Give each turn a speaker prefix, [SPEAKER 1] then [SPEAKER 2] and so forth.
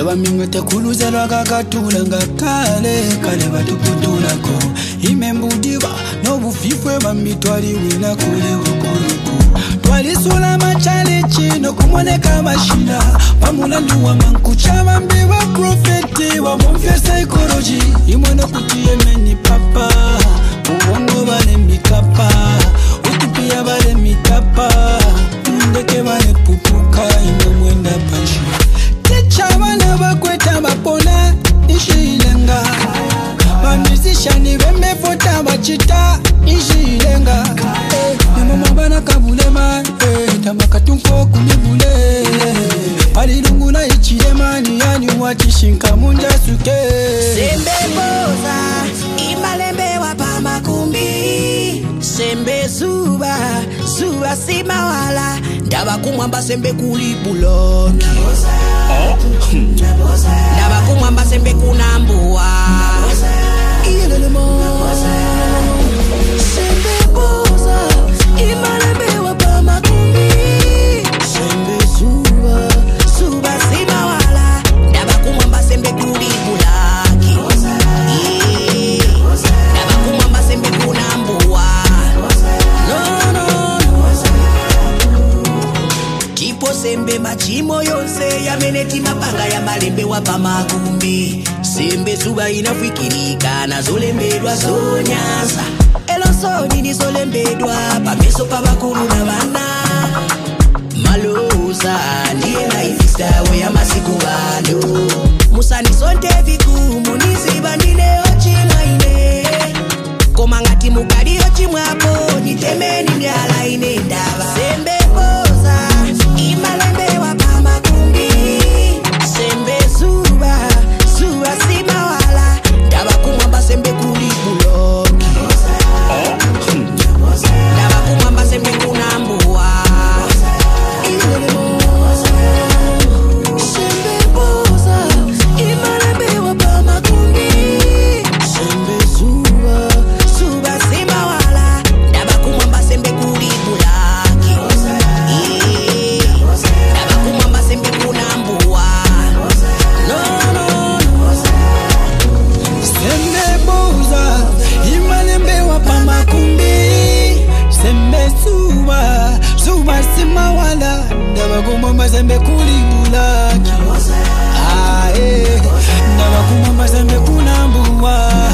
[SPEAKER 1] Abamingwe tekuluzelwa kakatula ngakale kale batuputulako imembudiba n'obufifwe bamitwaliwina kule ukuluku twalisula machale chino kumoneka mashina bamulandu wa mankucha bambiwa profeti wa mumfya psychology imwana kutiye meni papa ubongo bale mikapa utupia bale mitapa ndeke bale pupuka imemwenda pashi Chabana bakweta bapona ishilenga Bamisishani bemefota bachita ishilenga Mama bana kabulema Tamakatunko kunibule Palilungu na ichilema ni yani watishinka munja suke
[SPEAKER 2] Sembe boza imalembe wapa makumbi Sembe zuba sima wala Ndaba kumwamba sembe kulibuloki Ndaba kumwamba sembe kunambuwa Sembe boza imalembe wapa makumbi Sembe zuba sima wala Ndaba kumwamba sembe kulibulaki Ndaba kumwamba sembe kunambuwa Tipo sembe machimo yonse ya meneti mapanga ya malembe wapa makumbi Sembe suba inafikirika na zolembedwa zonyaza Elo soni ni zolembedwa pameso pa bakulu na bana Maloza ndiye naifista we ya masiku bado Musani sonte vikumu niziba nile ochina ine Komangati mukadi ochimwapo nitemeni mnyala ine ndaba Sembe boza imalembe wapa makumbi Sembe zuba sima wala Ndaba kumwamba sembe kulibuloki Ndaba kumwamba sembe kunambuwa Sembe boza imalembe wapa makumbi Sembe zuba sima wala Ndaba kumwamba sembe kulibulaki Ndaba kumwamba sembe kunambuwa
[SPEAKER 1] Sembe boza imalembe wapa makumbi Sembe suba sima wala Ndaba kumwamba sembe kulibulaki Ndaba kumwamba sembe kunambuwa